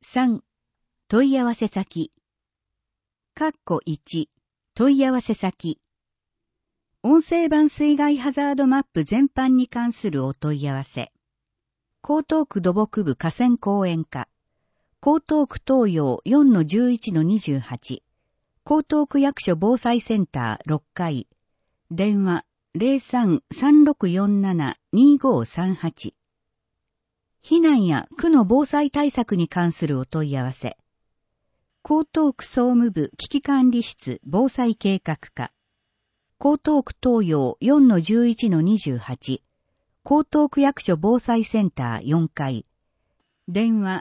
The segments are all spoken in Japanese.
3、問い合わせ先。1、問い合わせ先。音声版水害ハザードマップ全般に関するお問い合わせ。江東区土木部河川公園課。江東区東洋 4-11-28。江東区役所防災センター6階。電話03-3647-2538。避難や区の防災対策に関するお問い合わせ。江東区総務部危機管理室防災計画課。江東区東洋 4-11-28。江東区役所防災センター4階。電話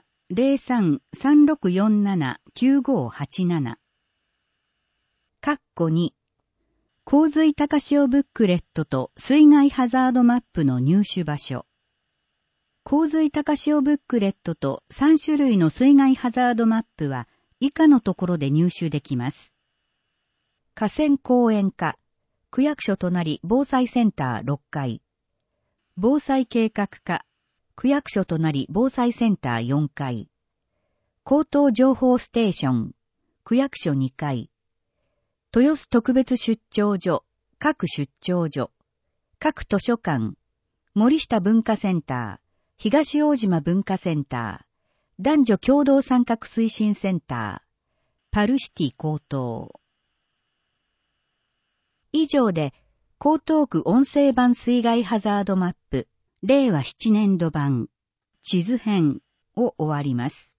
03-3647-9587。2、洪水高潮ブックレットと水害ハザードマップの入手場所。洪水高潮ブックレットと3種類の水害ハザードマップは以下のところで入手できます。河川公園課、区役所隣防災センター6階。防災計画課、区役所隣防災センター4階。江東情報ステーション、区役所2階。豊洲特別出張所、各出張所。各図書館。森下文化センター、東大島文化センター。男女共同参画推進センター。パルシティ江東。以上で、江東区音声版水害ハザードマップ、令和7年度版、地図編を終わります。